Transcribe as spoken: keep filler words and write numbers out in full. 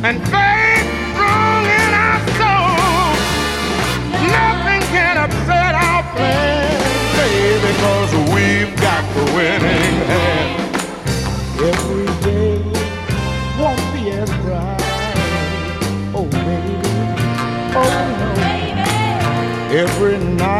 and faith strong in our soul. Nothing can upset our plans, baby, because we've got the winning hand. Every day won't be as bright, oh baby, oh no. Every night